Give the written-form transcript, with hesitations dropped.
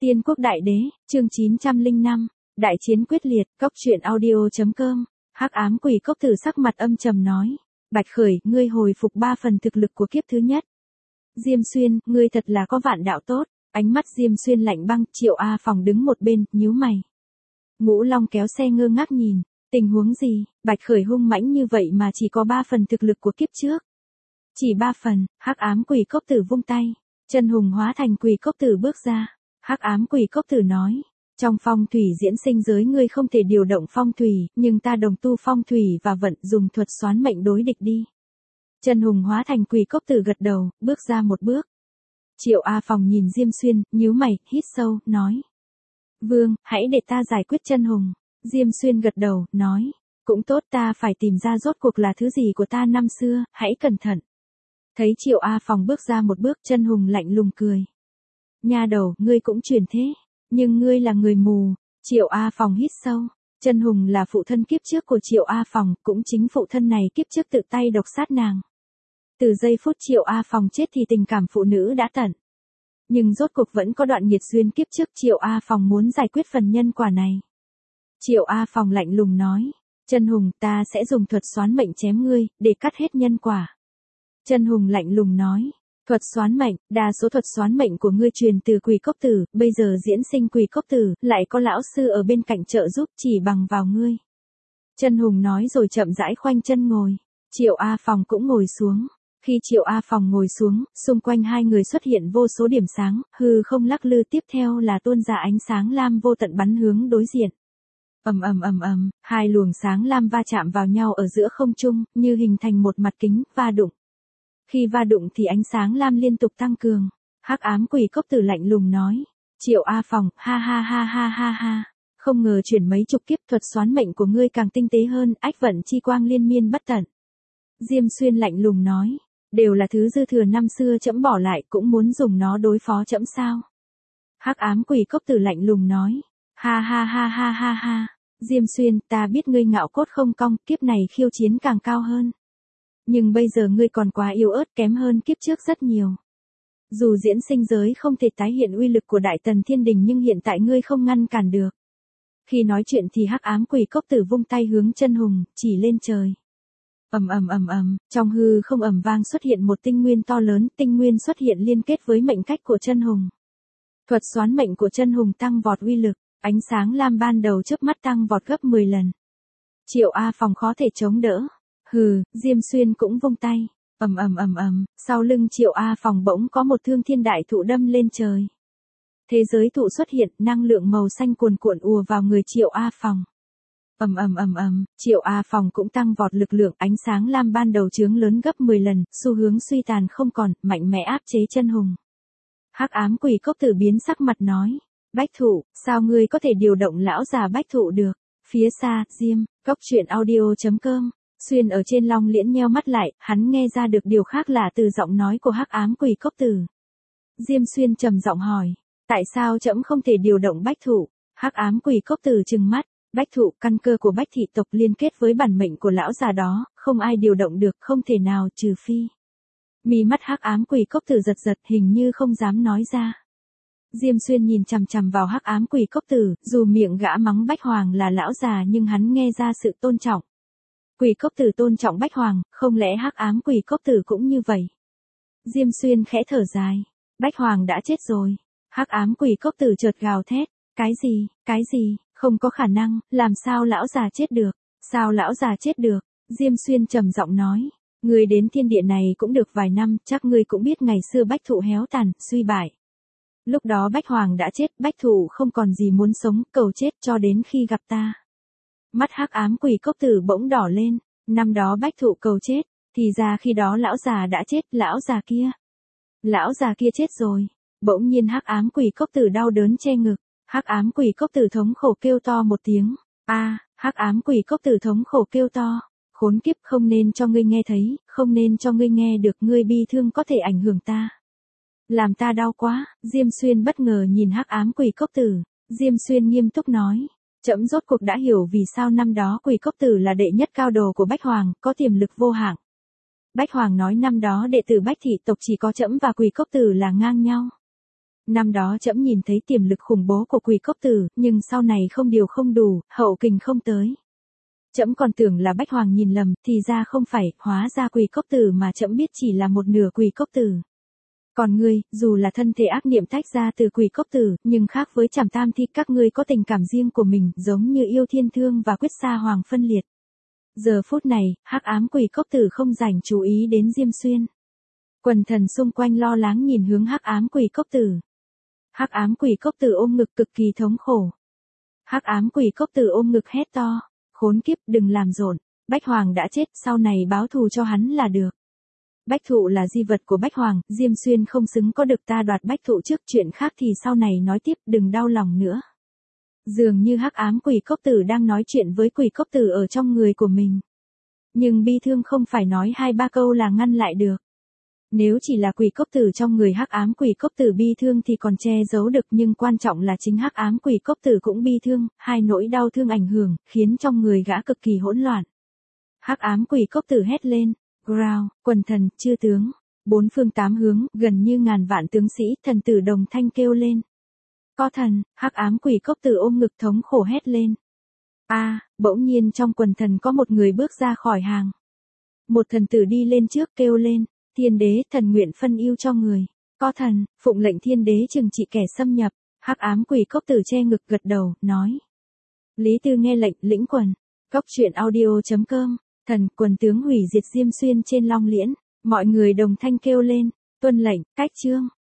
Tiên quốc đại đế, chương 905, đại chiến quyết liệt, cốc truyện audio.com, hắc ám quỷ cốc tử sắc mặt âm trầm nói. Bạch Khởi, ngươi hồi phục 3 phần thực lực của kiếp thứ nhất. Diêm Xuyên, ngươi thật là có vạn đạo tốt, ánh mắt Diêm Xuyên lạnh băng, Triệu A Phòng đứng một bên, nhíu mày. Ngũ Long kéo xe ngơ ngác nhìn, tình huống gì, Bạch Khởi hung mãnh như vậy mà chỉ có 3 phần thực lực của kiếp trước. Chỉ 3 phần, hắc ám quỷ cốc tử vung tay, chân hùng hóa thành quỷ cốc tử bước ra. Hắc ám quỷ cốc tử nói, trong phong thủy diễn sinh giới ngươi không thể điều động phong thủy, nhưng ta đồng tu phong thủy và vận dùng thuật xoán mệnh đối địch đi. Chân hùng hóa thành quỷ cốc tử gật đầu, bước ra một bước. Triệu A Phòng nhìn Diêm Xuyên, nhíu mày, hít sâu, nói. Vương, hãy để ta giải quyết chân hùng. Diêm Xuyên gật đầu, nói. Cũng tốt, ta phải tìm ra rốt cuộc là thứ gì của ta năm xưa, hãy cẩn thận. Thấy Triệu A Phòng bước ra một bước, chân hùng lạnh lùng cười. Nha đầu, ngươi cũng truyền thế, nhưng ngươi là người mù. Triệu A Phòng hít sâu. Chân hùng là phụ thân kiếp trước của Triệu A Phòng, cũng chính phụ thân này kiếp trước tự tay độc sát nàng. Từ giây phút Triệu A Phòng chết thì tình cảm phụ nữ đã tận. Nhưng rốt cuộc vẫn có đoạn nghiệt duyên kiếp trước, Triệu A Phòng muốn giải quyết phần nhân quả này. Triệu A Phòng lạnh lùng nói, Chân hùng, ta sẽ dùng thuật xoán mệnh chém ngươi, để cắt hết nhân quả. Chân hùng lạnh lùng nói, thuật xoán mệnh, đa số thuật xoán mệnh của ngươi truyền từ quỷ cốc tử, bây giờ diễn sinh quỷ cốc tử, lại có lão sư ở bên cạnh trợ giúp, chỉ bằng vào ngươi. Chân hùng nói rồi chậm rãi khoanh chân ngồi, Triệu A Phòng cũng ngồi xuống. Khi Triệu A Phòng ngồi xuống, xung quanh hai người xuất hiện vô số điểm sáng, hư không lắc lư, tiếp theo là tuôn ra ánh sáng lam vô tận bắn hướng đối diện. Hai luồng sáng lam va chạm vào nhau ở giữa không trung, như hình thành một mặt kính, va đụng. Khi va đụng thì ánh sáng lam liên tục tăng cường. Hắc ám quỷ cốc tử lạnh lùng nói, Triệu A Phòng, ha ha ha ha ha ha. Không ngờ chuyển mấy chục kiếp, thuật xoán mệnh của ngươi càng tinh tế hơn, ách vận chi quang liên miên bất tận. Diêm Xuyên lạnh lùng nói, đều là thứ dư thừa năm xưa trẫm bỏ lại, cũng muốn dùng nó đối phó trẫm sao? Hắc ám quỷ cốc tử lạnh lùng nói, ha ha ha ha ha ha. Diêm Xuyên, ta biết ngươi ngạo cốt không cong, kiếp này khiêu chiến càng cao hơn. Nhưng bây giờ ngươi còn quá yếu ớt, kém hơn kiếp trước rất nhiều. Dù diễn sinh giới không thể tái hiện uy lực của Đại Tần Thiên Đình, nhưng hiện tại ngươi không ngăn cản được. Khi nói chuyện thì hắc ám quỷ cốc tử vung tay hướng Chân hùng, chỉ lên trời. Trong hư không ầm vang xuất hiện một tinh nguyên to lớn, tinh nguyên xuất hiện liên kết với mệnh cách của Chân hùng. Thuật xoán mệnh của Chân hùng tăng vọt uy lực, ánh sáng lam ban đầu chớp mắt tăng vọt gấp 10 lần. Triệu A Phòng khó thể chống đỡ. Hừ, Diêm Xuyên cũng vung tay. Sau lưng Triệu A Phòng bỗng có một thương thiên đại thụ đâm lên trời. Thế giới thụ xuất hiện, năng lượng màu xanh cuồn cuộn ùa vào người Triệu A Phòng. Triệu A Phòng cũng tăng vọt lực lượng, ánh sáng lam ban đầu chướng lớn gấp 10 lần, xu hướng suy tàn không còn, mạnh mẽ áp chế Chân hùng. Hắc ám quỷ cốc tử biến sắc mặt nói, Bách Thụ, sao ngươi có thể điều động lão già Bách Thụ được? Phía xa, Diêm, cốc truyện audio.com, Xuyên ở trên Long Liễn nheo mắt lại, hắn nghe ra được điều khác lạ từ giọng nói của hắc ám quỷ cốc tử. Diêm Xuyên trầm giọng hỏi, tại sao trẫm không thể điều động Bách Thụ? Hắc ám quỷ cốc tử trừng mắt, Bách Thụ, căn cơ của Bách thị tộc liên kết với bản mệnh của lão già đó, không ai điều động được, không thể nào, trừ phi. Mí mắt hắc ám quỷ cốc tử giật giật, hình như không dám nói ra. Diêm Xuyên nhìn chằm chằm vào hắc ám quỷ cốc tử, dù miệng gã mắng Bách Hoàng là lão già nhưng hắn nghe ra sự tôn trọng. Quỷ cốc tử tôn trọng Bách Hoàng, không lẽ hắc ám quỷ cốc tử cũng như vậy? Diêm Xuyên khẽ thở dài, Bách Hoàng đã chết rồi. Hắc ám quỷ cốc tử chợt gào thét, cái gì, không có khả năng, làm sao lão già chết được? Sao lão già chết được? Diêm Xuyên trầm giọng nói, ngươi đến thiên địa này cũng được vài năm, chắc ngươi cũng biết ngày xưa Bách Thụ héo tàn, suy bại. Lúc đó Bách Hoàng đã chết, Bách Thụ không còn gì muốn sống, cầu chết cho đến khi gặp ta. Mắt hắc ám quỷ cốc tử bỗng đỏ lên, năm đó Bách Thụ cầu chết, thì ra khi đó lão già đã chết, lão già kia chết rồi. Bỗng nhiên hắc ám quỷ cốc tử đau đớn che ngực, hắc ám quỷ cốc tử thống khổ kêu to một tiếng, hắc ám quỷ cốc tử thống khổ kêu to, khốn kiếp, không nên cho ngươi nghe thấy, không nên cho ngươi nghe được, ngươi bi thương có thể ảnh hưởng ta. Làm ta đau quá. Diêm Xuyên bất ngờ nhìn hắc ám quỷ cốc tử. Diêm Xuyên nghiêm túc nói, trẫm rốt cuộc đã hiểu vì sao năm đó quỷ cốc tử là đệ nhất cao đồ của Bách Hoàng, có tiềm lực vô hạn. Bách Hoàng nói năm đó đệ tử Bách thị tộc chỉ có trẫm và quỷ cốc tử là ngang nhau. Năm đó trẫm nhìn thấy tiềm lực khủng bố của Quỷ Cốc Tử, nhưng sau này không điều không đủ, hậu kình không tới. Trẫm còn tưởng là Bách Hoàng nhìn lầm, thì ra không phải, hóa ra Quỷ Cốc Tử mà trẫm biết chỉ là một nửa Quỷ Cốc Tử. Còn ngươi, dù là thân thể ác niệm tách ra từ Quỷ Cốc Tử, nhưng khác với Trảm Tam Thi, các ngươi có tình cảm riêng của mình, giống như Yêu Thiên Thương và Quyết Sa Hoàng phân liệt. Giờ phút này, hắc ám Quỷ Cốc Tử không dành chú ý đến Diêm Xuyên. Quần thần xung quanh lo lắng nhìn hướng hắc ám Quỷ Cốc Tử. Hắc ám Quỷ Cốc Tử ôm ngực cực kỳ thống khổ. Hắc ám Quỷ Cốc Tử ôm ngực hét to, khốn kiếp, đừng làm rộn, Bách Hoàng đã chết, sau này báo thù cho hắn là được. Bách thụ là di vật của Bách Hoàng, Diêm Xuyên không xứng có được ta đoạt Bách thụ trước, chuyện khác thì sau này nói tiếp, đừng đau lòng nữa. Dường như hắc ám Quỷ Cốc Tử đang nói chuyện với Quỷ Cốc Tử ở trong người của mình. Nhưng bi thương không phải nói 2-3 câu là ngăn lại được. Nếu chỉ là Quỷ Cốc Tử trong người hắc ám Quỷ Cốc Tử bi thương thì còn che giấu được, nhưng quan trọng là chính hắc ám Quỷ Cốc Tử cũng bi thương, hai nỗi đau thương ảnh hưởng, khiến trong người gã cực kỳ hỗn loạn. Hắc ám Quỷ Cốc Tử hét lên, growl, quần thần, chư tướng, bốn phương tám hướng, gần như ngàn vạn tướng sĩ, thần tử đồng thanh kêu lên. Có thần, hắc ám Quỷ Cốc Tử ôm ngực thống khổ hét lên. Bỗng nhiên trong quần thần có một người bước ra khỏi hàng. Một thần tử đi lên trước kêu lên, thiên đế, thần nguyện phân ưu cho người. Có thần, phụng lệnh thiên đế trừng trị kẻ xâm nhập. Hắc ám Quỷ Cốc Tử che ngực gật đầu, nói. Lý Tư nghe lệnh, lĩnh quần. Cốc truyện audio.com, thần, quần tướng hủy diệt Diêm Xuyên trên Long Liễn. Mọi người đồng thanh kêu lên, tuân lệnh, cách chương.